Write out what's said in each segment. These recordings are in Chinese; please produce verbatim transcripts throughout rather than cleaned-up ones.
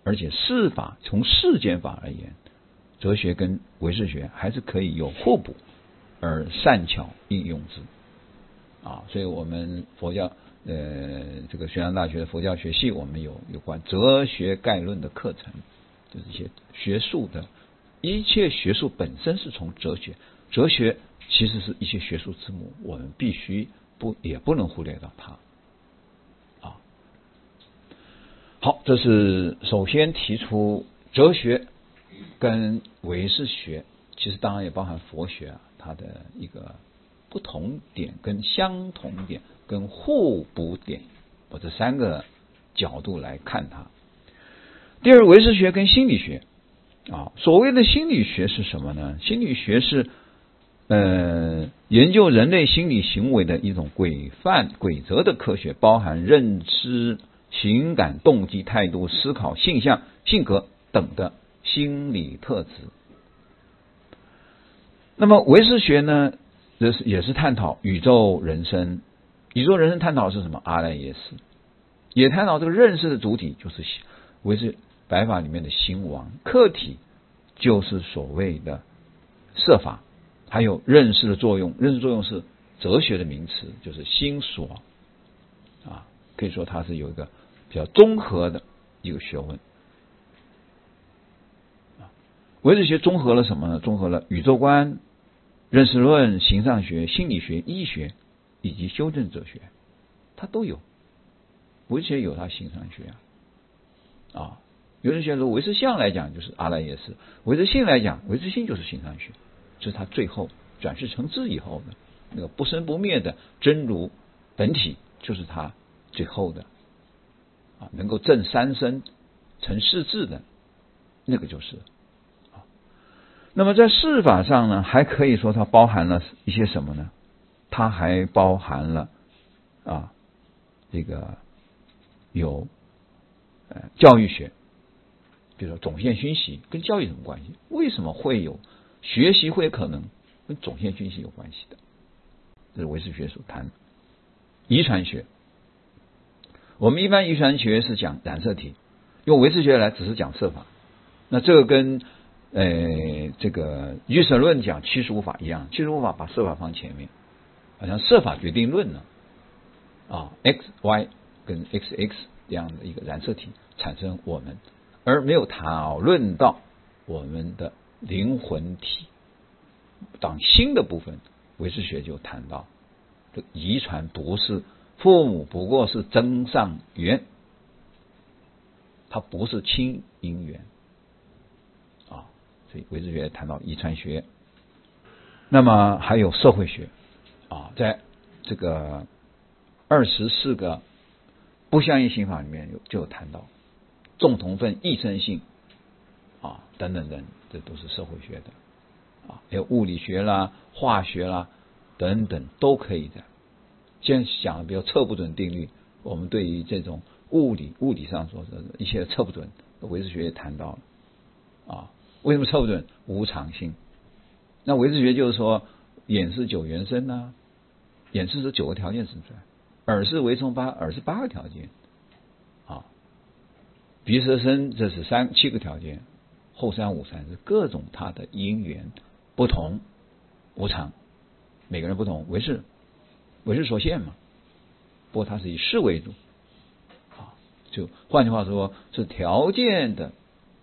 而且事法从世间法而言，哲学跟唯识学还是可以有互补而善巧应用之啊。所以我们佛教呃这个玄奘大学的佛教学系，我们有有关哲学概论的课程，就是一些学术的，一切学术本身是从哲学，哲学其实是一些学术之母，我们必须不也不能忽略到它啊。好，这是首先提出哲学跟唯识学，其实当然也包含佛学啊，它的一个不同点、跟相同点、跟互补点，我这三个角度来看它。第二，唯识学跟心理学啊，所谓的心理学是什么呢？心理学是呃研究人类心理行为的一种规范规则的科学，包含认知、情感、动机、态度、思考、性向、性格等的心理特质。那么唯识学呢，也是探讨宇宙人生。宇宙人生探讨是什么？阿赖耶识，也探讨这个认识的主体就是唯识白法里面的心王，客体就是所谓的色法，还有认识的作用。认识作用是哲学的名词，就是心所啊，可以说它是有一个比较综合的一个学问。唯识学综合了什么呢？综合了宇宙观、认识论、形上学、心理学、医学以及修正哲学，它都有。唯识学有它形上学啊，啊，唯识学说唯识相来讲就是阿赖耶识，唯识性来讲，唯识性就是形上学，这是它最后转世成智以后的那个不生不灭的真如本体，就是它最后的啊，能够证三生成世智的那个就是啊。那么在事法上呢，还可以说它包含了一些什么呢？它还包含了啊这个有呃教育学，比如说种线熏习跟教育有什么关系？为什么会有学习会可能跟种线熏习有关系的？这是唯识学所谈。遗传学，我们一般遗传学是讲染色体，用唯识学来只是讲色法。那这个跟呃这个余舍论讲七十五法一样，七十五法把色法放前面，好像色法决定论呢啊 ，X Y 跟 X X 这样的一个染色体产生我们，而没有讨论到我们的灵魂体。当心的部分，唯识学就谈到，这遗传不是父母不过是增上缘，它不是亲因缘啊，所以唯识学谈到遗传学。那么还有社会学啊，在这个二十四个不相应刑法里面有就有谈到众同分、异生性啊等等等，这都是社会学的啊，还有物理学啦、化学啦等等都可以的。现在讲的比如测不准定律，我们对于这种物理物理上说的一些测不准，唯识学也谈到了啊。为什么测不准？无常性。那唯识学就是说，眼是九元生啊，眼是是九个条件生出来，耳是为从八，耳是八个条件啊，鼻舌身这是三七个条件，后三五三是各种它的因缘不同，无常，每个人不同，唯识唯识所限嘛，不过它是以识为主啊，就换句话说是条件的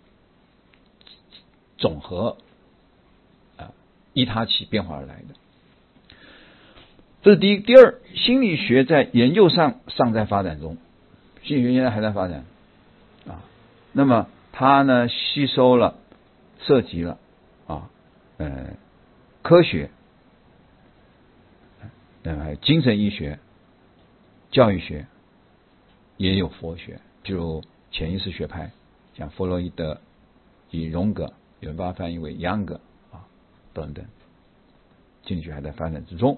总和啊，依它起变化而来的。这是第一。第二，心理学在研究上尚在发展中，心理学现在还在发展啊。那么它呢，吸收了涉及了啊呃科学，呃精神医学、教育学，也有佛学，比如潜意识学派，像弗洛伊德与荣格，有人把它翻译为杨格啊等等，心理学还在发展之中。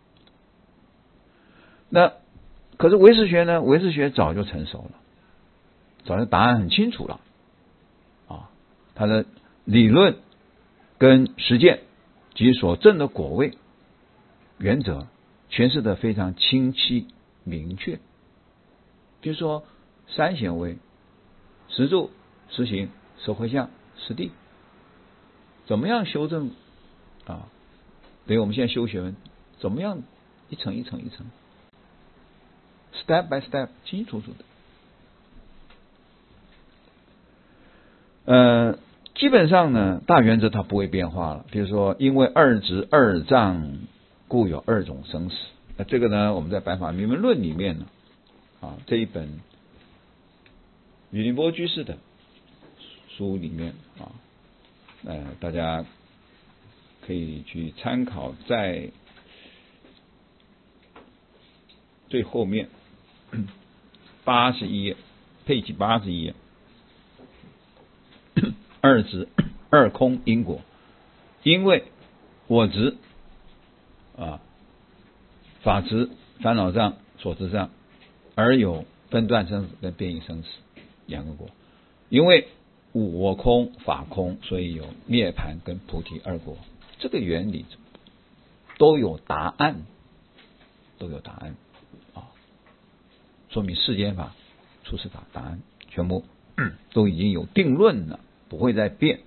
那可是唯识学呢？唯识学早就成熟了，早就答案很清楚了啊，它的理论跟实践及所证的果位原则诠释的非常清晰明确。比如说三贤位、十住、 实行手回向实地，怎么样修正啊？等于我们现在修学问，怎么样一层一层一层 ，step by step， 清清楚楚的。呃，基本上呢，大原则它不会变化了。比如说，因为二执二障，故有二种生死。那这个呢，我们在《白法明门论》里面呢，啊，这一本宇宁波居士的书里面啊，呃，大家可以去参考，在最后面八十一页，配记八十一页。二执二空因果，因为我执啊法执烦恼障所知障，而有分段生死跟变异生死两个果。因为我空法空，所以有涅槃跟菩提二果。这个原理都有答案，都有答案啊，说明世间法、出世法答案全部都已经有定论了。不会再变。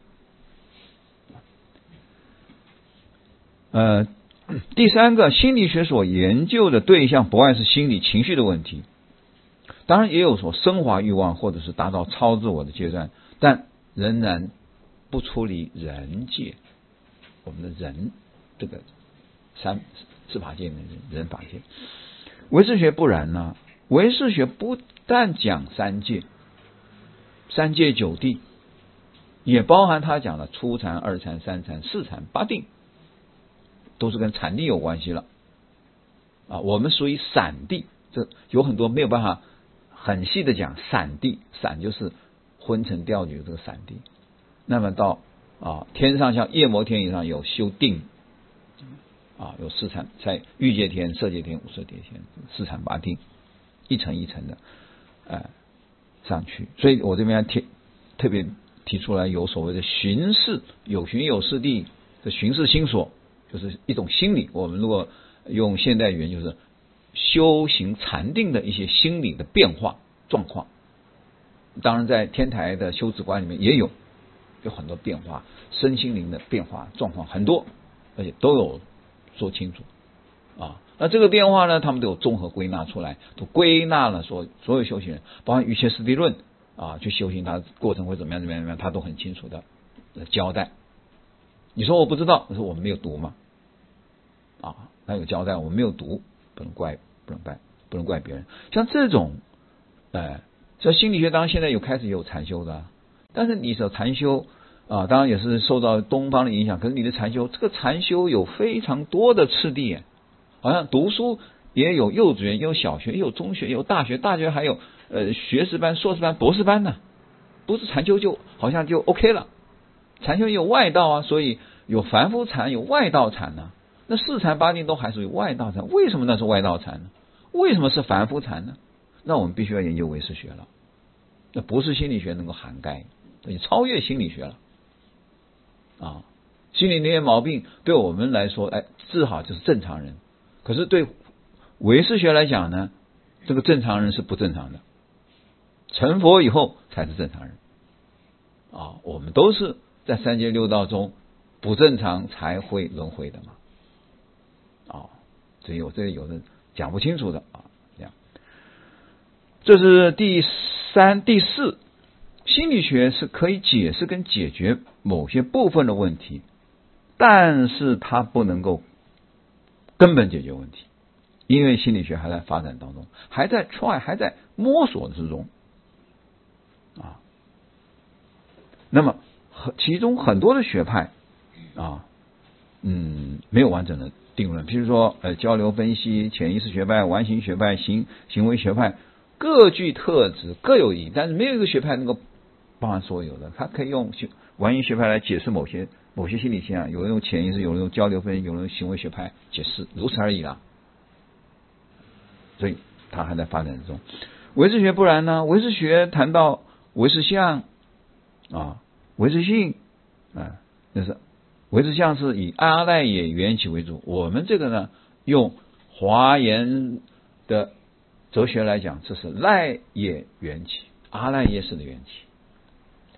呃，第三个，心理学所研究的对象不外是心理情绪的问题，当然也有所升华欲望或者是达到超自我的阶段，但仍然不出离人界，我们的人这个三四法界的人人法界。唯识学不然呢、啊？唯识学不但讲三界，三界九地。也包含他讲的初禅、二禅、三禅、四禅、八定，都是跟禅定有关系了啊。我们属于散地，这有很多没有办法很细的讲散地，散就是昏沉掉举这个散地。那么到啊天上像夜摩天以上有修定啊，有四禅，在欲界天、色界天、无色界天，四禅八定，一层一层的呃上去。所以我这边特特别提出来有所谓的寻视，有寻有视地的寻视心所，就是一种心理。我们如果用现代语言，就是修行禅定的一些心理的变化状况。当然，在天台的修止观里面也有有很多变化，身心灵的变化状况很多，而且都有说清楚啊。那这个变化呢，他们都有综合归纳出来，都归纳了说所有修行人，包括瑜伽师地论。啊，去修行，它过程会怎么样怎么样怎么样，他都很清楚的交代。你说我不知道，我说我们没有读嘛，啊，他有交代，我们没有读，不能怪，不能怪，不能怪别人。像这种，哎，像心理学当然现在有开始有禅修的、啊，但是你说禅修啊，当然也是受到东方的影响，可是你的禅修，这个禅修有非常多的次第，好像读书也有幼稚园，也有小学，也有中学，也有大学，大学还有。呃，学士班、硕士班、博士班呢，不是禅修就好像就 OK 了。禅修也有外道啊，所以有凡夫禅，有外道禅呢、啊。那四禅八定都还属于外道禅，为什么那是外道禅呢？为什么是凡夫禅呢？那我们必须要研究唯识学了。那不是心理学能够涵盖，等于超越心理学了啊。心理那些毛病对我们来说，哎，治好就是正常人。可是对唯识学来讲呢，这个正常人是不正常的。成佛以后才是正常人啊！我们都是在三界六道中不正常才会轮回的嘛啊！所以我这里有的讲不清楚的啊，这样。这是第三、第四，心理学是可以解释跟解决某些部分的问题，但是它不能够根本解决问题，因为心理学还在发展当中，还在 try， 还在摸索之中。啊，那么其中很多的学派啊，嗯，没有完整的定论。譬如说，呃，交流分析、潜意识学派、完形学派、行行为学派，各具特质，各有意义，但是没有一个学派能够包含所有的。它可以用完形学派来解释某些某些心理现象，有人用潜意识，有人用交流分析，有人用行为学派解释，如此而已啦。所以它还在发展中。唯识学不然呢？唯识学谈到唯识相啊，唯识性啊，就是唯识相是以阿赖耶缘起为主。我们这个呢，用华严的哲学来讲，这是赖耶缘起，阿赖耶识的缘起。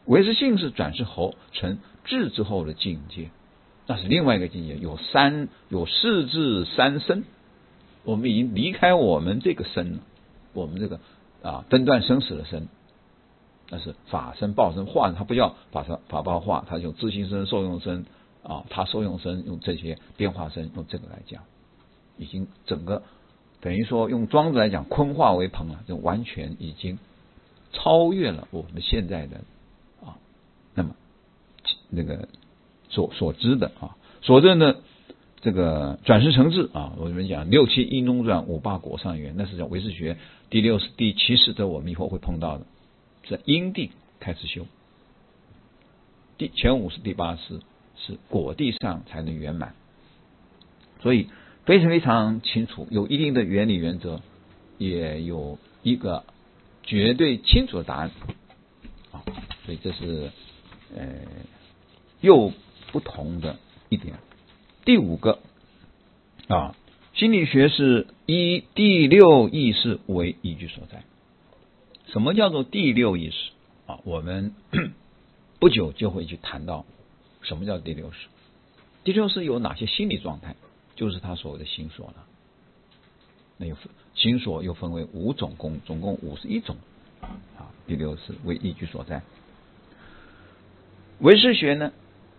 唯识性是转世后成智之后的境界，那是另外一个境界，有三有四智三身，我们已经离开我们这个身了，我们这个啊分段生死的身，那是法身、报身、化身，它不叫法身、法报化，它用自性身、受用身啊，它受用身用这些变化身，用这个来讲，已经整个等于说用庄子来讲，坤化为朋啊，就完全已经超越了我们现在的啊，那么那个所所知的啊，所知的这个转世成智啊，我们讲六七因中转，五八果上缘，那是讲唯识学第六十、第七十的，我们以后会碰到的，是因地开始修，第前五十、第八十是果地上才能圆满，所以非常非常清楚，有一定的原理原则，也有一个绝对清楚的答案啊，所以这是呃又不同的一点。第五个啊，心理学是以第六意识为依据所在。什么叫做第六意识啊？我们不久就会去谈到什么叫第六识。第六识有哪些心理状态？就是他所谓的心所了。那有心所又分为五种共，总共五十一种啊。第六识为依据所在。唯识学呢，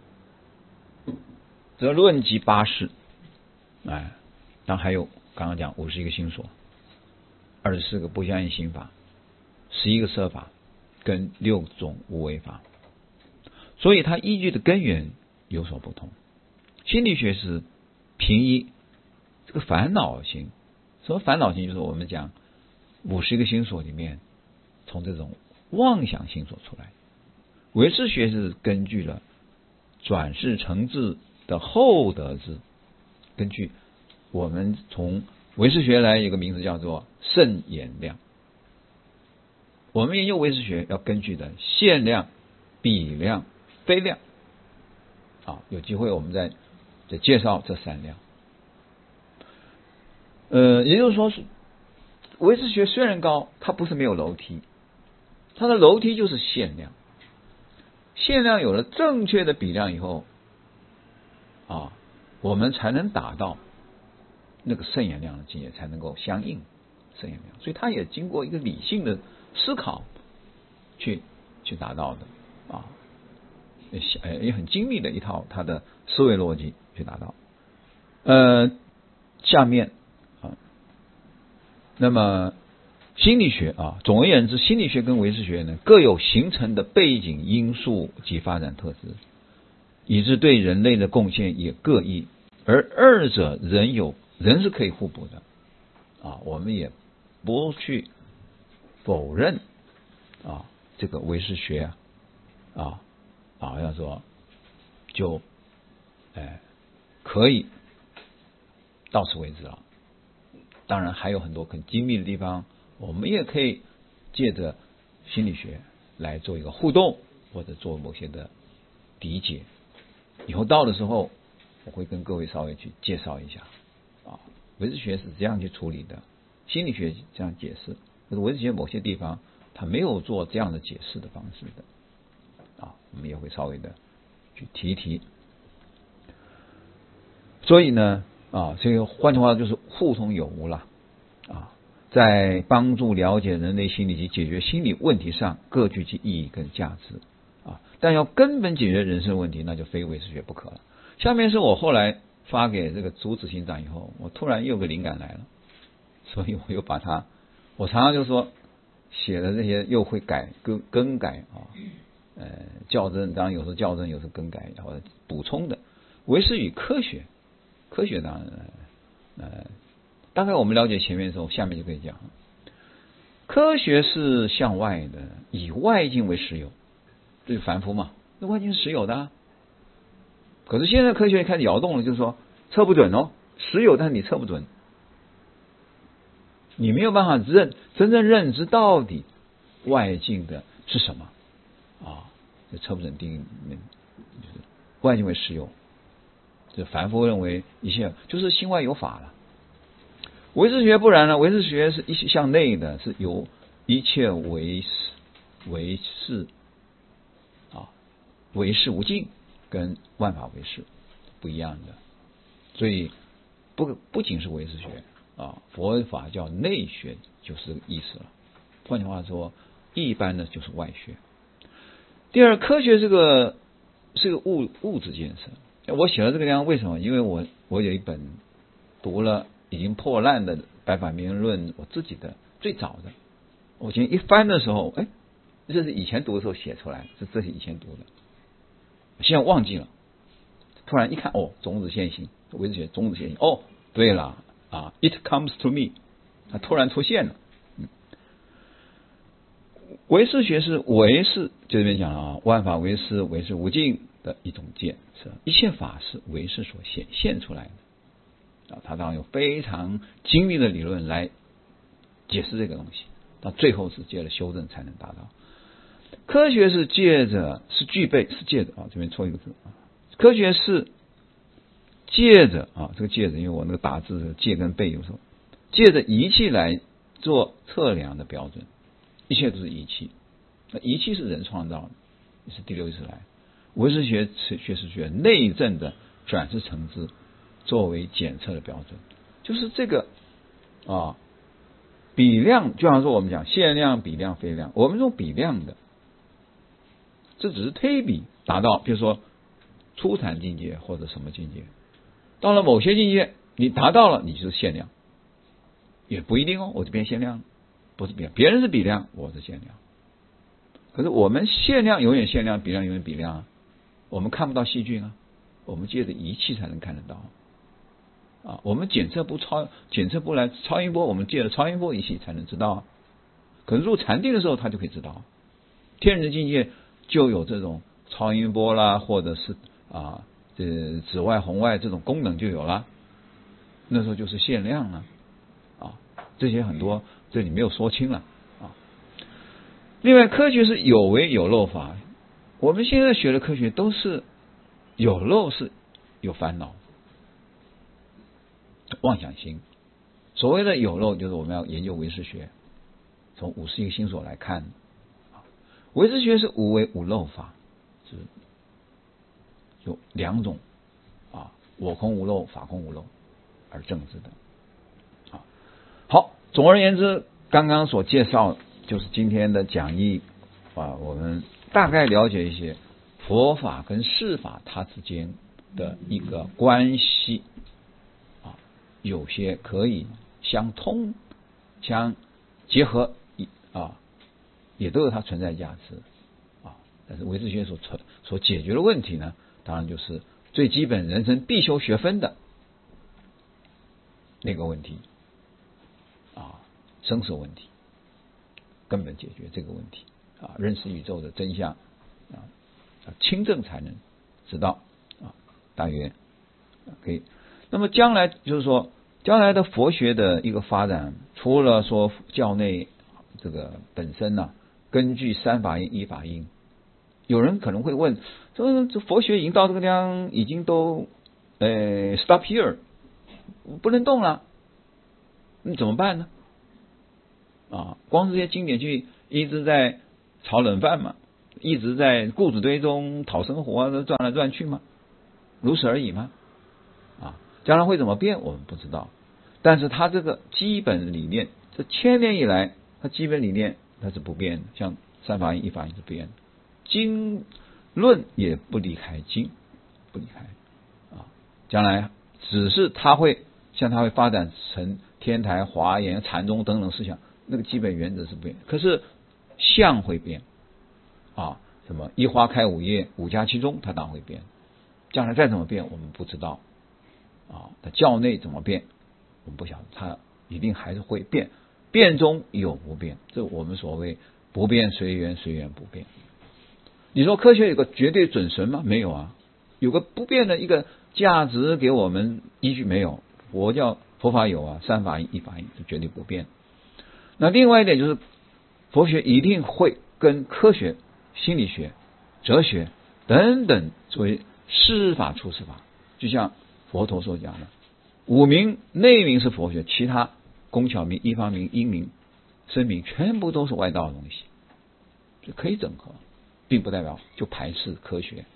则论及八识，哎，然后还有刚刚讲五十一个心所，二十四个不相应心法，十一个色法，跟六种无为法，所以它依据的根源有所不同。心理学是平依这个烦恼心，什么烦恼心？就是我们讲五十个心所里面，从这种妄想心所出来。唯识学是根据了转世成智的后得智，根据我们从唯识学来有个名字叫做圣言量。我们研究唯识学要根据的限量、比量、非量啊，有机会我们再再介绍这三量。呃，也就是说是唯识学虽然高，它不是没有楼梯，它的楼梯就是限量。限量有了正确的比量以后啊，我们才能达到那个圣言量的境界，才能够相应圣言量。所以它也经过一个理性的思考去去达到的啊，也也很精密的一套它的思维逻辑去达到。呃，下面啊，那么心理学啊，总而言之，心理学跟唯识学呢各有形成的背景因素及发展特质，以致对人类的贡献也各异，而二者人有人是可以互补的啊，我们也不去否认啊这个唯识学啊啊好像说就哎可以到此为止了。当然还有很多很精密的地方，我们也可以借着心理学来做一个互动，或者做某些的理解。以后到的时候，我会跟各位稍微去介绍一下啊，唯识学是这样去处理的，心理学这样解释，可是唯识学某些地方他没有做这样的解释的方式的啊，我们也会稍微的去提一提。所以呢啊，这个换句话就是互通有无了啊，在帮助了解人类心理及解决心理问题上各具其意义跟价值啊，但要根本解决人生问题，那就非唯识学不可了。下面是我后来发给这个朱子行长以后，我突然又有个灵感来了，所以我又把它，我常常就说写的这些又会改更更改啊，呃校正，当然有时候校正，有时候更改，或者补充的。唯识与科学，科学当然呃大概我们了解前面的时候，下面就可以讲，科学是向外的，以外境为实有，这是凡夫嘛，那外境是实有的啊。可是现在科学开始摇动了，就是说测不准哦，实有但是你测不准，你没有办法认真正认知到底外境的是什么啊，这测不准定义就是外境为实有，这凡夫认为一切就是心外有法了。唯识学不然了，唯识学是一向内的，是由一切为为是唯识无尽跟万法唯识不一样的，所以不不仅是唯识学啊，佛法叫内学就是这个意思了。换句话说，一般的就是外学。第二，科学是个是个物物质建设。我写了这个地方为什么？因为我我有一本读了已经破烂的《百法明论》，我自己的最早的，我今天一翻的时候，哎，这是以前读的时候写出来，这这是以前读的，现在忘记了。突然一看，哦，种子现行，唯识学种子现行，哦，对了啊 ，it comes to me， 它突然出现了。嗯，唯识学是唯识，就这边讲了啊，万法唯识，唯识无尽的一种见识，一切法是唯识所显现出来的啊，它当然有非常精密的理论来解释这个东西，到最后是借了修正才能达到。科学是借着，是具备，是借着啊，这边错一个字啊。科学是借着啊，这个借着，因为我那个打字的借跟背有时候借着仪器来做测量的标准，一切都是仪器。那仪器是人创造的，也是第六意识来。唯识学学是学内证的转世成知作为检测的标准，就是这个啊比量，就像说我们讲限量、比量、非量，我们用比量的，这只是推比达到，比如说初禅境界或者什么境界，到了某些境界你达到了，你就是限量，也不一定哦。我这边限量不是比量，别人是比量，我是限量。可是我们限量永远限量，比量永远比量啊。我们看不到细菌啊，我们借着仪器才能看得到啊。我们检测不超检测不来超音波，我们借着超音波仪器才能知道啊。可是入禅定的时候，他就可以知道，天人境界就有这种超音波啦，或者是啊，这紫外红外这种功能就有了，那时候就是限量了啊。这些很多这里没有说清了啊。另外，科学是有为有漏法，我们现在学的科学都是有漏，是有烦恼、妄想心。所谓的有漏，就是我们要研究唯识学，从五十一个心所来看，唯识学是无为无漏法，是有两种啊，我空无漏，法空无漏而证知的。啊，好，总而言之，刚刚所介绍就是今天的讲义啊，我们大概了解一些佛法跟世法它之间的一个关系啊，有些可以相通、相结合啊，也都有它存在价值啊。但是唯识学所存所解决的问题呢，当然就是最基本人生必修学分的那个问题啊，生死问题，根本解决这个问题啊，认识宇宙的真相啊，亲证才能知道啊，大约可以。那么将来就是说，将来的佛学的一个发展，除了说教内这个本身呢、啊，根据三法印、一法印，有人可能会问，说这佛学已经到这个地方，已经都呃 stop here， 不能动了，你怎么办呢？啊，光是这些经典去一直在炒冷饭嘛，一直在固子堆中讨生活啊，转来转去嘛，如此而已嘛。啊，将来会怎么变，我们不知道。但是它这个基本理念，这千年以来，它基本理念它是不变的，像三法印、一法印是不变的，经论也不离开经，不离开啊。将来只是它会像它会发展成天台、华严、禅宗等等思想。那个基本原则是不变，可是相会变啊，什么一花开五叶，五家七宗，它当然会变。将来再怎么变，我们不知道啊。它教内怎么变，我们不晓得，它一定还是会变。变中有不变，这我们所谓不变随缘，随缘不变。你说科学有个绝对准绳吗？没有啊，有个不变的一个价值给我们依据没有？佛教佛法有啊，三法印、一法印是绝对不变。那另外一点就是，佛学一定会跟科学、心理学、哲学等等作为事法出世法，就像佛陀所讲的，五名内名是佛学，其他工巧名、一方名、因名、声名全部都是外道的东西，可以整合，并不代表就排斥科学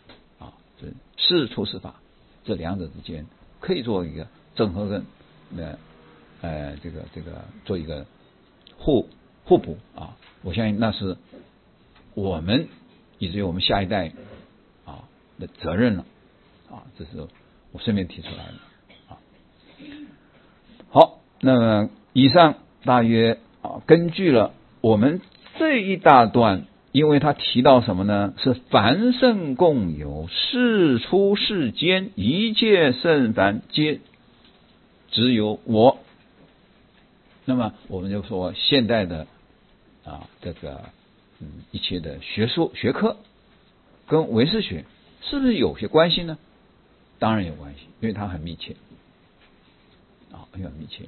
是事出事法，这两者之间可以做一个整合跟呃呃这个这个做一个互互补啊。我相信那是我们以至于我们下一代啊的责任了啊，这是我顺便提出来的啊。好，那么以上大约啊根据了我们这一大段，因为他提到什么呢？是凡圣共有，事出世间，一切圣凡皆只有我。那么我们就说现代的啊这个嗯一切的学术学科跟唯识学是不是有些关系呢？当然有关系，因为它很密切啊，很密切。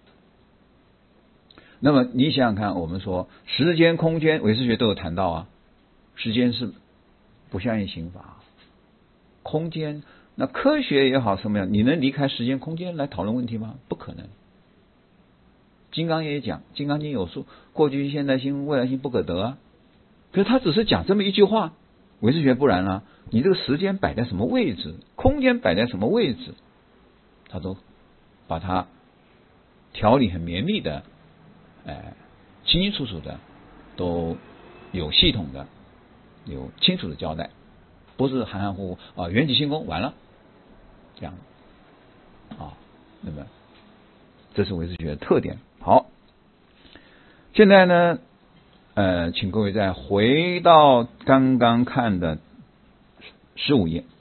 那么你想想看，我们说时间、空间，唯识学都有谈到啊。时间是不相应刑法，空间那科学也好什么样，你能离开时间空间来讨论问题吗？不可能。金刚也讲，金刚经有说过去、现在性、未来性不可得啊。可是他只是讲这么一句话，唯识学不然啊，你这个时间摆在什么位置，空间摆在什么位置，他都把它条理很绵密的，哎，清清楚楚的，都有系统的，有清楚的交代，不是含含糊糊啊，缘起性空完了这样啊。那么这是唯识学的特点。好，现在呢，呃，请各位再回到刚刚看的十五页，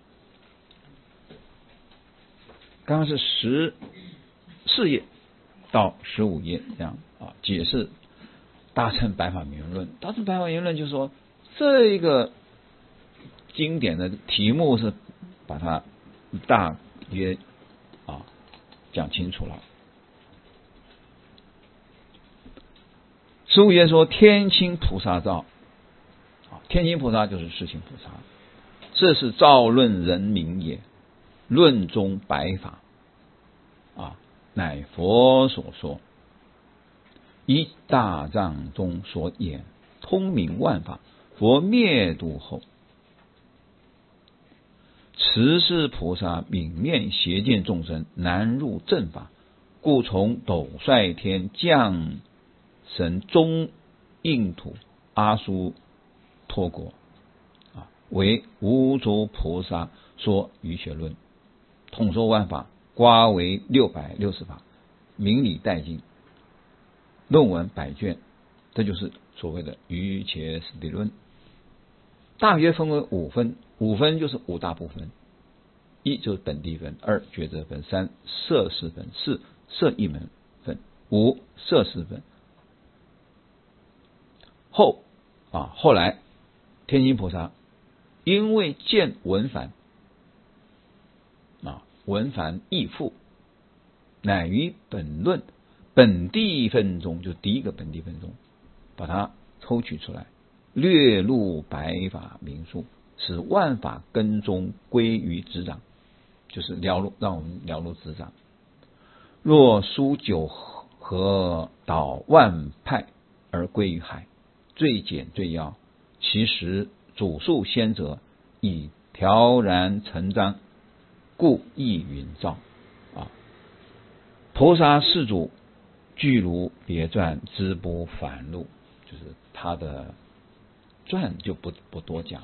刚刚是十四页到十五页这样啊，解释大乘白法明论。大乘白法明论就是说，这一个经典的题目是把它大约啊讲清楚了。十五页说天亲菩萨造，天亲菩萨就是世亲菩萨，这是造论人名也，论中白法啊，乃佛所说，依大藏中所言，通明万法。佛灭度后，慈氏菩萨泯灭邪见众生，难入正法，故从斗率天降神中印土阿苏托国啊，为无著菩萨说瑜伽论，统说万法，瓜为六百六十法，明理殆尽，论文百卷，这就是所谓的瑜伽师地论。大约分为五分，五分就是五大部分：一就是本地分，二觉则分，三摄事分，四摄一门分，五摄事分。后啊，后来天亲菩萨因为见文梵啊，文梵易复，乃于本论本地分中，就第一个本地分中，把它抽取出来，略入白法明数，使万法根中归于执掌，就是了入，让我们了入执掌。若书九合导万派而归于海，最简最要，其实主述先者以条然成章，故意云造啊。菩萨世主具如别传，知不反录，就是他的传就不不多讲了。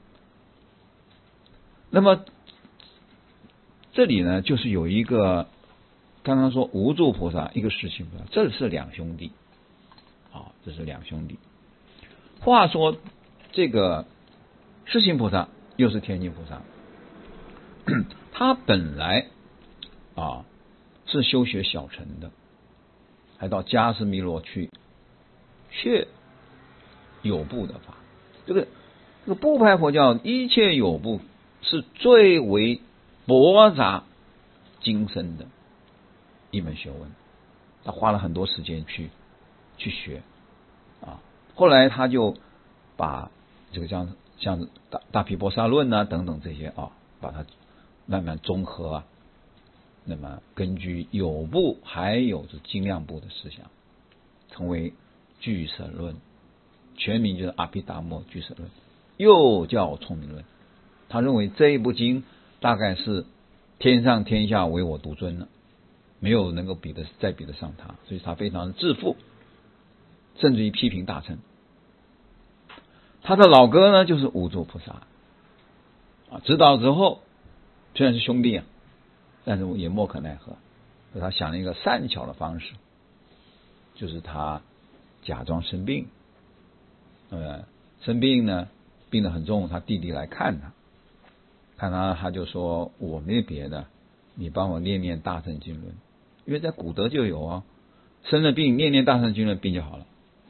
那么这里呢，就是有一个刚刚说无著菩萨，一个世亲菩萨，这是两兄弟啊，这是两兄弟。话说这个世亲菩萨又是天亲菩萨，他本来啊是修学小乘的，还到迦湿弥罗去，却有部的法。这个这个部派佛教一切有部是最为博杂精深的一门学问，他花了很多时间去去学啊。后来他就把这个像像大大毗婆沙论啊等等这些啊，把它慢慢综合啊，那么根据有部还有是精量部的思想，成为俱舍论，全名就是阿毗达摩俱舍论，又叫聪明论他认为这一部经大概是天上天下唯我独尊了，没有能够比得再比得上他，所以他非常的自负，甚至于批评大乘。他的老哥呢就是无著菩萨啊，知道之后虽然是兄弟啊，但是也莫可奈何，所以他想了一个善巧的方式，就是他假装生病，呃，生病呢，病得很重，他弟弟来看他，看他他就说我没别的，你帮我念念大乘经论，因为在古德就有啊，生了病念念大乘经论，病就好了，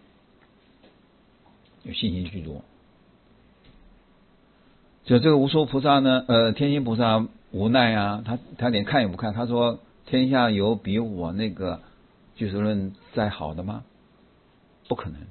有信心居多。就这个无说菩萨呢，呃，天心菩萨无奈啊，他他连看也不看，他说天下有比我那个俱舍论再好的吗？不可能。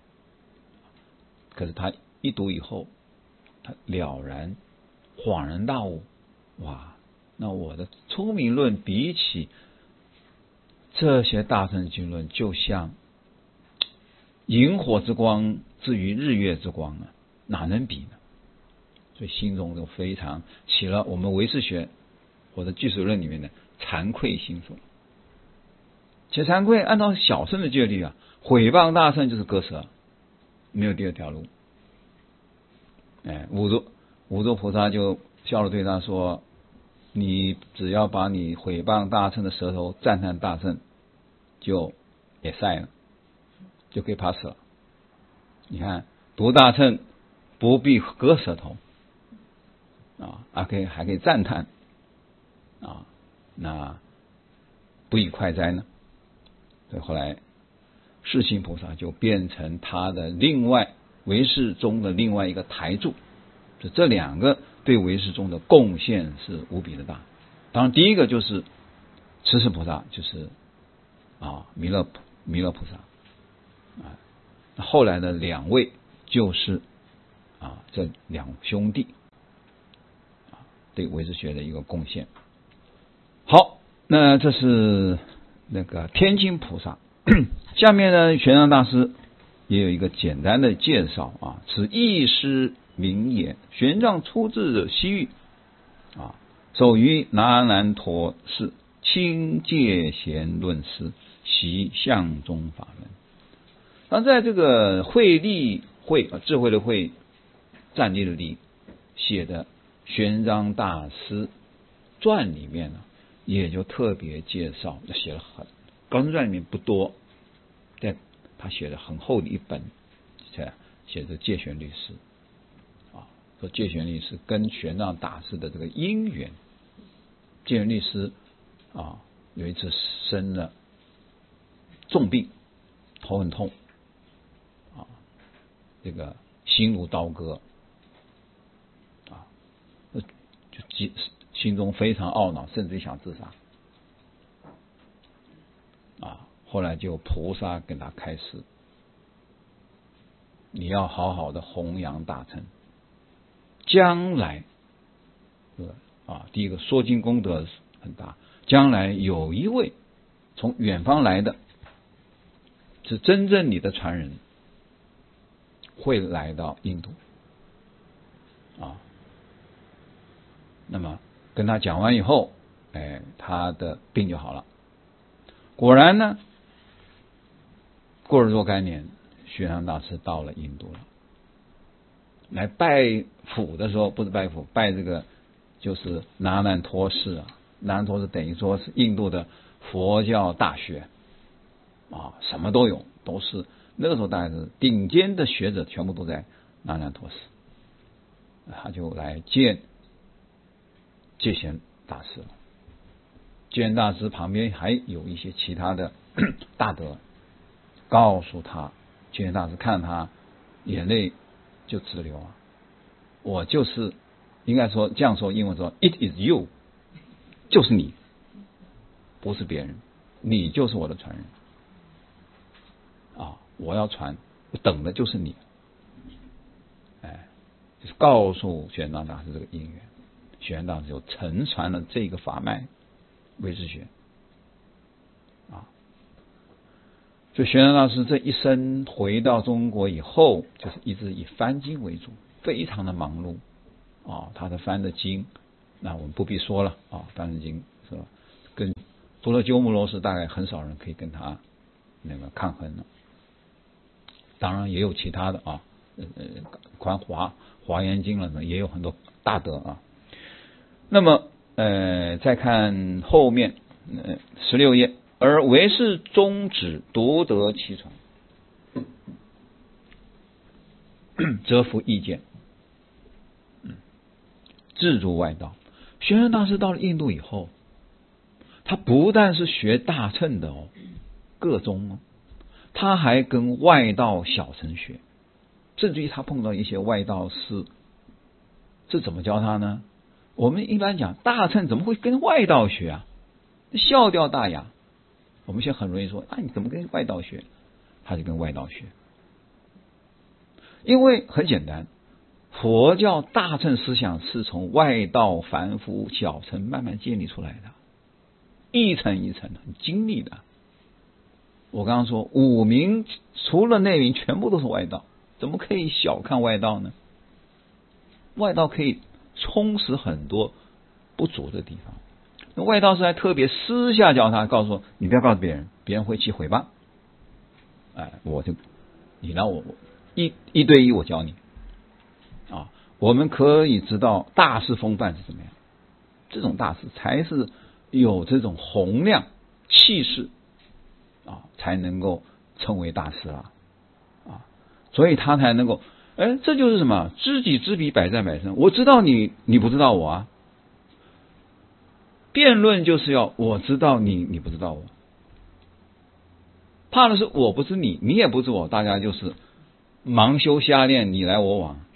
可是他一读以后，他了然恍然大悟，哇，那我的聪明论比起这些大乘经论，就像萤火之光至于日月之光啊，哪能比呢？所以心中就非常起了我们唯识学或者俱舍论里面的惭愧心所。且惭愧，按照小乘的戒律啊，毁谤大乘就是割舍，没有第二条路。哎，五座五座菩萨就笑着对他说：“你只要把你毁谤大乘的舌头赞叹大乘，就也晒了，就可以 pass 了。你看，读大乘不必割舌头啊，还可以还可以赞叹啊，那不以快哉呢？”所以后来世亲菩萨就变成他的另外唯识中的另外一个台柱，就这两个对唯识中的贡献是无比的大。当然，第一个就是持世菩萨，就是啊弥勒弥勒菩萨啊。后来的两位就是啊这两兄弟啊对唯识学的一个贡献。好，那这是那个天津菩萨。下面呢，玄奘大师也有一个简单的介绍啊，此义师名也。玄奘出自西域啊，授于那兰陀寺，清戒贤论师，习相宗法门。那在这个慧力慧啊，智慧的慧，站立的立写的玄奘大师传里面呢，也就特别介绍，写了很高僧传里面不多，但他写了很厚的一本，写着戒玄律师啊，说戒玄律师跟玄奘大师的这个因缘。戒玄律师啊，有一次生了重病，头很痛啊，这个心如刀割啊，就心中非常懊恼，甚至想自杀啊。后来就菩萨跟他开示，你要好好的弘扬大乘，将来啊，第一个说经功德很大，将来有一位从远方来的，是真正你的传人，会来到印度啊。那么跟他讲完以后，哎，他的病就好了。果然呢，过了若干年，玄奘大师到了印度了，来拜辅的时候，不是拜辅，拜这个就是那兰陀寺啊。那兰陀寺等于说是印度的佛教大学啊，什么都有，都是那个时候大概是顶尖的学者，全部都在那兰陀寺。他就来见戒贤大师了。戒贤大师旁边还有一些其他的大德，告诉他，戒贤大师看他眼泪就直流啊，我就是应该说这样说，英文说 It is you， 就是你，不是别人，你就是我的传人啊！我要传，我等的就是你。哎，就是告诉玄奘大师这个因缘，玄奘大师就承传了这个法脉，唯识学啊。所以玄奘大师这一生回到中国以后，就是一直以翻经为主，非常的忙碌啊，他的翻的经，那我们不必说了啊，翻的经是吧？跟除了鸠摩罗什，大概很少人可以跟他那个抗衡了。当然也有其他的啊，呃，观华华严经了呢，也有很多大德啊。那么呃，再看后面呃十六页，而唯是宗旨独得其传，则服意见，嗯，自入外道。玄奘大师到了印度以后，他不但是学大乘的哦，各宗哦，他还跟外道小乘学，甚至于他碰到一些外道师，这怎么教他呢？我们一般讲大乘怎么会跟外道学啊？笑掉大牙。我们现在很容易说啊，你怎么跟外道学？他就跟外道学，因为很简单，佛教大乘思想是从外道凡夫小乘慢慢建立出来的，一层一层很精密的。我刚刚说五明除了内明全部都是外道，怎么可以小看外道呢？外道可以充实很多不足的地方。那外道是还特别私下教他，告诉说你不要告诉别人，别人会起诽谤。哎，我就你让我一一对一我教你啊，我们可以知道大师风范是怎么样。这种大师才是有这种洪亮气势啊，才能够称为大师啊啊，所以他才能够，哎，这就是什么？知己知彼，百战百胜。我知道你，你不知道我啊。辩论就是要我知道你，你不知道我。怕的是我不是你，你也不是我，大家就是盲修瞎练，你来我往。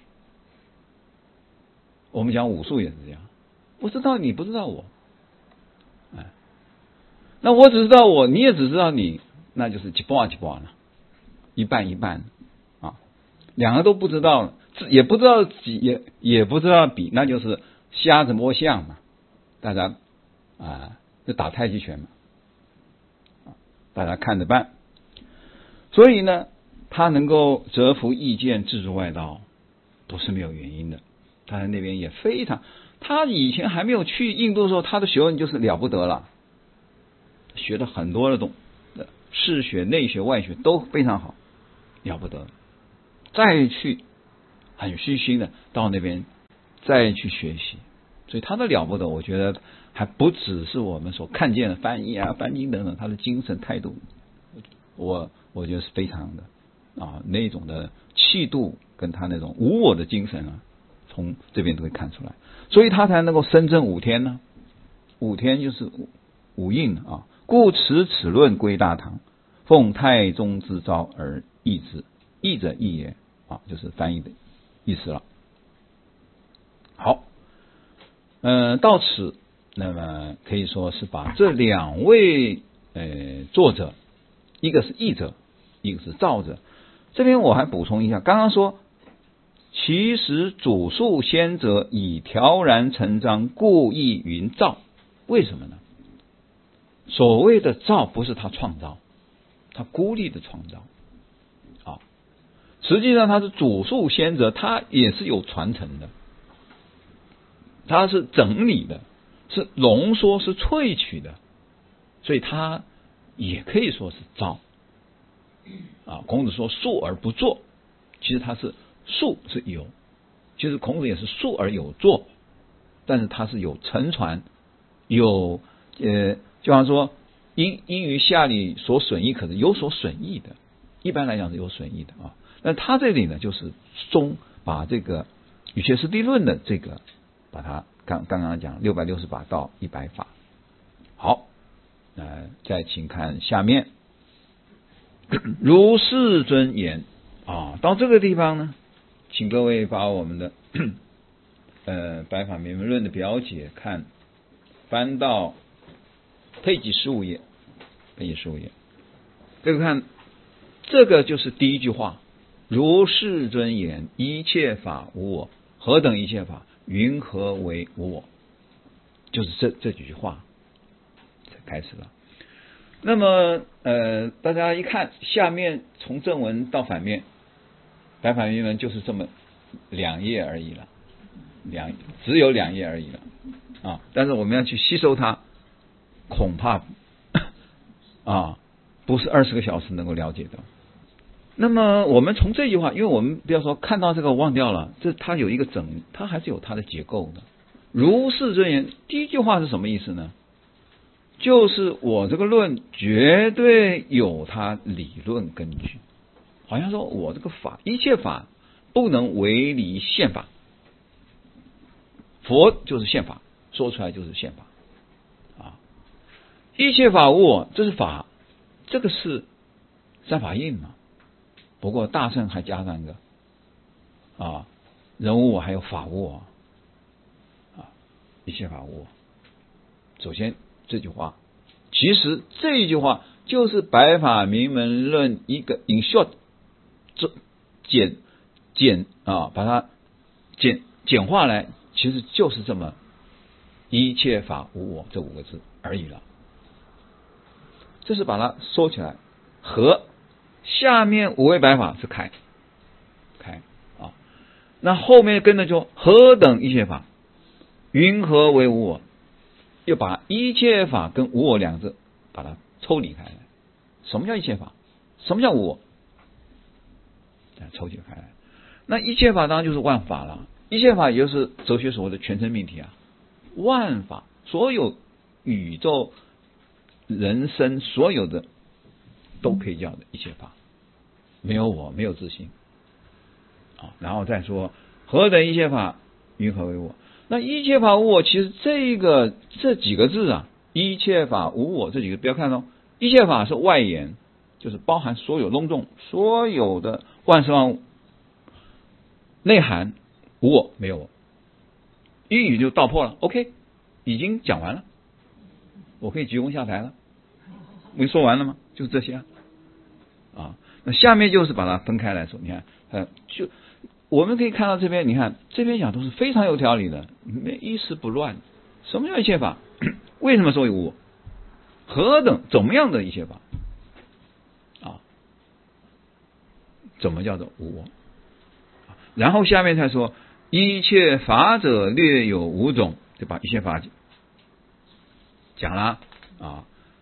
我们讲武术也是这样，我知道你不知道我，哎，那我只知道我，你也只知道你，那就是一半一半了，一半一半啊，两个都不知道，也不知道几，也也不知道比，那就是瞎子摸象嘛，大家啊，就打太极拳嘛，大家看着办。所以呢，他能够折服意见，自入外道，不是没有原因的。他在那边也非常，他以前还没有去印度的时候，他的学问就是了不得了，学了很多的东西，世学、内学、外学都非常好，了不得。再去很虚心的到那边再去学习，所以他的了不得，我觉得还不只是我们所看见的翻译啊、翻经等等，他的精神态度，我我觉得是非常的啊，那种的气度跟他那种无我的精神啊，从这边都会看出来，所以他才能够深证五天呢。五天就是五印啊，故持此论归大唐，奉太宗之诏而译之。译者译也啊，就是翻译的意思了。好，呃，到此，那么可以说是把这两位呃作者，一个是译者，一个是造者。这边我还补充一下，刚刚说其实祖述先者以条然成章，故意云造。为什么呢？所谓的造不是他创造，他孤立的创造啊，实际上他是祖述先者，他也是有传承的，他是整理的，是浓缩，是萃取的，所以他也可以说是造啊。孔子说述而不作，其实他是述是有，其实孔子也是述而有作，但是他是有承传，有呃，就好像说因因于下里所损益，可是有所损益的，一般来讲是有损益的啊。那他这里呢，就是中把这个语切实地论的这个，把它刚刚刚讲六百六十法到一百法。好，呃，再请看下面，如世尊言啊，到这个地方呢，请各位把我们的呃白法明论的表解看，翻到配几十五页，配几十五页，这个看，这个就是第一句话，如世尊言，一切法无我，何等一切法？云何为无我？就是这这几句话才开始了。那么呃，大家一看下面从正文到反面，白法明文就是这么两页而已了。 两只有两页而已了啊！但是我们要去吸收它，恐怕啊不是二十个小时能够了解的。那么我们从这句话，因为我们不要说看到这个忘掉了，这它有一个整，它还是有它的结构的。如是尊严，第一句话是什么意思呢？就是我这个论绝对有它理论根据，好像说我这个法，一切法不能违离宪法，佛就是宪法，说出来就是宪法啊！一切法无我，这是法，这个是三法印嘛。不过大乘还加上一个啊，人无我还有法无我啊，一切法无我。首先这句话，其实这一句话就是白法明门论一个 in short 这简简啊，把它简简化来，其实就是这么一切法无我这五个字而已了。这是把它说起来，和下面五位白法是开开啊，那后面跟着就何等一切法，云何为无我？又把一切法跟无我两个字把它抽离开来。什么叫一切法？什么叫无我？抽解开来。那一切法当然就是万法了，一切法也就是哲学所谓的全真命题啊。万法，所有宇宙、人生，所有的都可以叫的一切法。没有我，没有自性啊。然后再说何等一切法，云何为我？那一切法无我，其实这个这几个字啊，一切法无我这几个，不要看哦，一切法是外延，就是包含所有隆重所有的万事万物，内涵无我没有我，一语就道破了。 OK， 已经讲完了，我可以鞠躬下台了，没说完了吗？就是这些啊。啊那下面就是把它分开来说，你看，呃，就我们可以看到这边，你看这边讲都是非常有条理的，没一丝不乱。什么叫一切法？为什么说有无我？何等怎么样的一切法？啊，怎么叫做无我？然后下面才说一切法者略有五种，就把一切法讲了啊。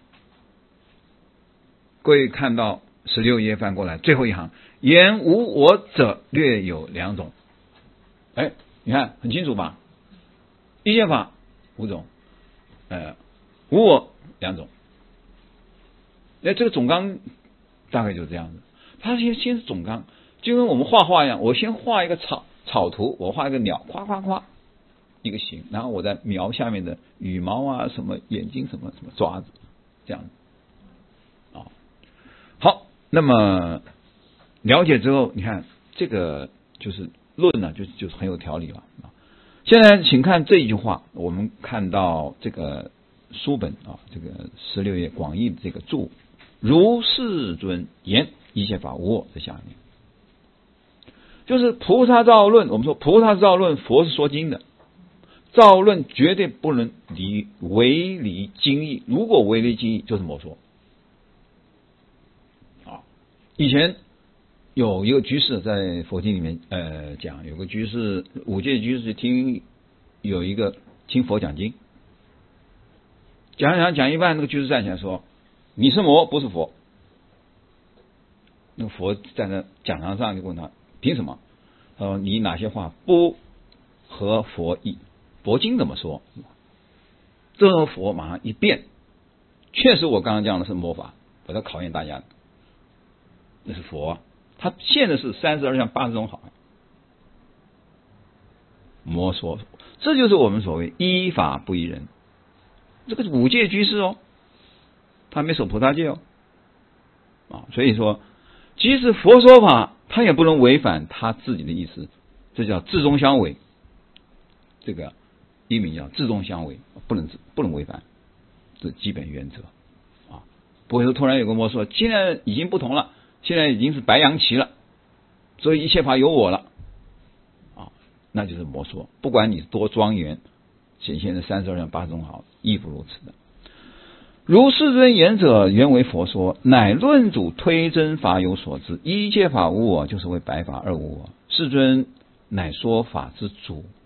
各位看到十六页翻过来最后一行，言无我者略有两种。哎，你看很清楚吧？一切法五种，呃，无我两种。那这个总纲大概就是这样子。它先先是总纲，就跟我们画画一样，我先画一个草草图，我画一个鸟，夸夸夸一个形，然后我再描下面的羽毛啊，什么眼睛，什么什么爪子，这样子。啊，好，那么了解之后，你看这个就是论呢，就就是很有条理了。现在请看这一句话，我们看到这个书本啊，这个十六页广义的这个注，如世尊言一切法无我，在下面就是菩萨造论。我们说菩萨造论，佛是说经的，造论绝对不能离违离经义，如果违离经义就是魔说。啊，以前有一个居士在佛经里面呃讲，有个居士五戒居士听有一个听佛讲经，讲讲讲一半，那个居士站起来说：“你是魔，不是佛。”那个佛在那讲堂上就问他：“凭什么？”他说：“你哪些话不合佛意？佛经怎么说？”这个佛马上一变，确实我刚刚讲的是魔法，我在考验大家的，那是佛啊。他现在是三十二相八十种好，魔说，这就是我们所谓依法不依人。这个是五戒居士哦，他没守菩萨戒哦，啊，所以说，即使佛说法，他也不能违反他自己的意思，这叫至中相违。这个译名叫至中相违，不能不能违反，这基本原则啊。不会说突然有个魔说，现在已经不同了。现在已经是白羊旗了，所以一切法有我了啊，那就是魔说。不管你多庄严，显现的三十二相八十种好，亦不如此的。如世尊言者，原为佛说，乃论主推真法有所知，一切法无我，就是为白法二无我。世尊乃说法之主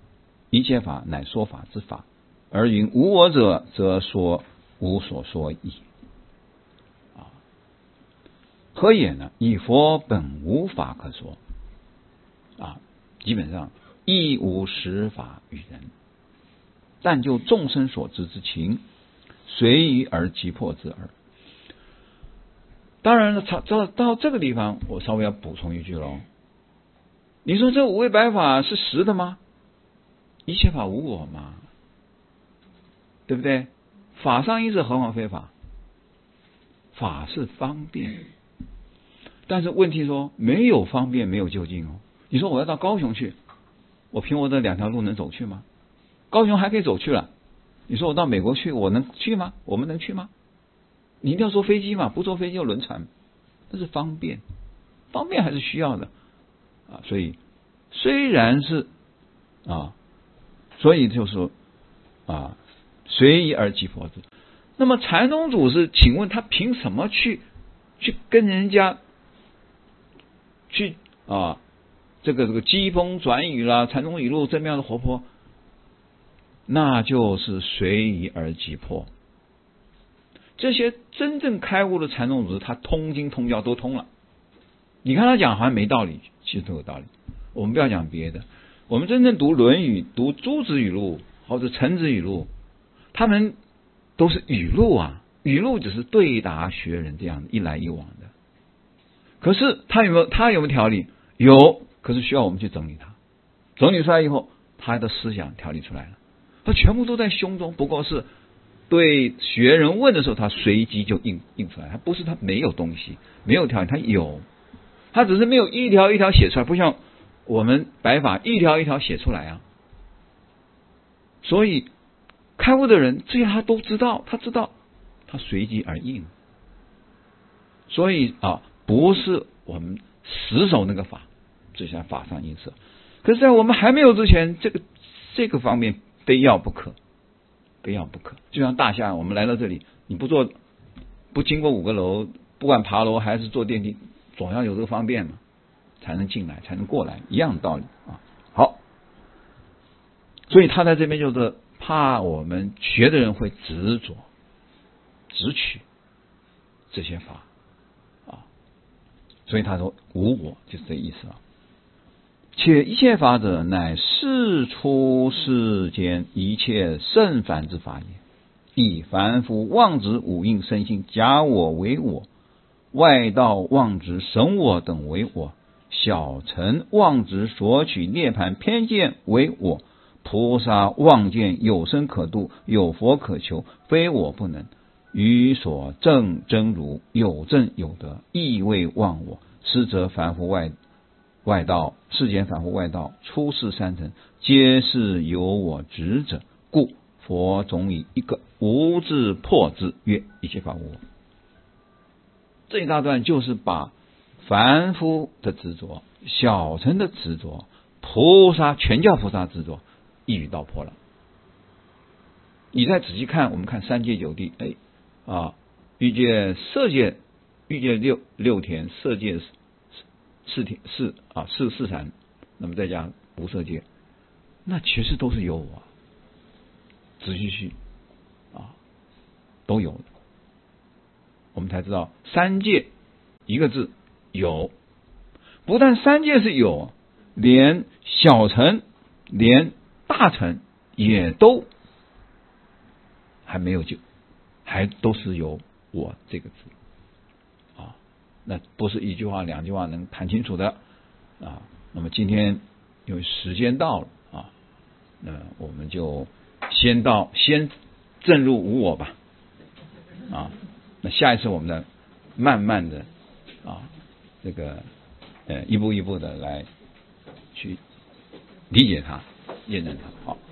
一切法乃说法之法，而云无我者，则说无所说矣。啊，何也呢？以佛本无法可说。啊，基本上亦无实法与人，但就众生所知之情，随意而急迫之耳。当然了，到到这个地方，我稍微要补充一句喽。你说这五位百法是实的吗？一切法无我嘛，对不对？法上因是何况非法？法是方便，但是问题说没有方便，没有究竟哦。你说我要到高雄去，我凭我的两条路能走去吗？高雄还可以走去了。你说我到美国去，我能去吗？我们能去吗？你一定要坐飞机嘛，不坐飞机就轮船，那是方便，方便还是需要的啊。所以虽然是啊，所以就是说啊，随意而急迫之。那么禅宗祖师，请问他凭什么去去跟人家去啊？这个这个机锋转语啦，禅宗语录这么样的活泼，那就是随意而急迫。这些真正开悟的禅宗祖师，他通经通教都通了。你看他讲好像没道理，其实都有道理。我们不要讲别的，我们真正读《论语》、读诸子语录或者陈子语录，他们都是语录啊，语录只是对答学人这样一来一往的。可是他有没有他有没有条理？有，可是需要我们去整理它。整理出来以后，他的思想条理出来了，他全部都在胸中，不过是对学人问的时候，他随机就印印出来。他不是他没有东西，没有条理，他有，他只是没有一条一条写出来，不像我们白法一条一条写出来啊。所以开悟的人这些他都知道，他知道，他随机而应。所以啊，不是我们死守那个法，这些法上因色。可是在我们还没有之前，这个这个方面非要不可，非要不可。就像大象，我们来到这里，你不坐，不经过五个楼，不管爬楼还是坐电梯，总要有这个方便嘛，才能进来，才能过来，一样的道理啊。好，所以他在这边就是怕我们学的人会执着、执取这些法啊，所以他说无我，就是这意思啊。且一切法者，乃世出世间一切圣凡之法也。以凡夫妄执五蕴身心假我为我，外道妄执神我等为我，小乘妄执索取涅盘偏见为我，菩萨妄见有生可度，有佛可求，非我不能，于所证真如，有证有得，亦未忘我。实则凡夫外外道，世间凡夫外道，出世三乘，皆是有我执者，故佛总以一个无字破之，曰一切法无我。这一大段就是把凡夫的执着、小乘的执着、菩萨全教菩萨执着一语道破了。你再仔细看，我们看三界九地，哎啊，欲界色界，欲界六六天，色界四天四啊四四禅，那么再加无色界，那其实都是有我，仔细去啊都有的。我们才知道三界一个字有，不但三界是有，连小乘连大乘也都还没有就还都是有我这个字啊，那不是一句话两句话能谈清楚的啊。那么今天因为时间到了啊，那我们就先到先证入无我吧啊。那下一次我们呢，慢慢的啊，这个呃一步一步的来去理解它、验证它。好。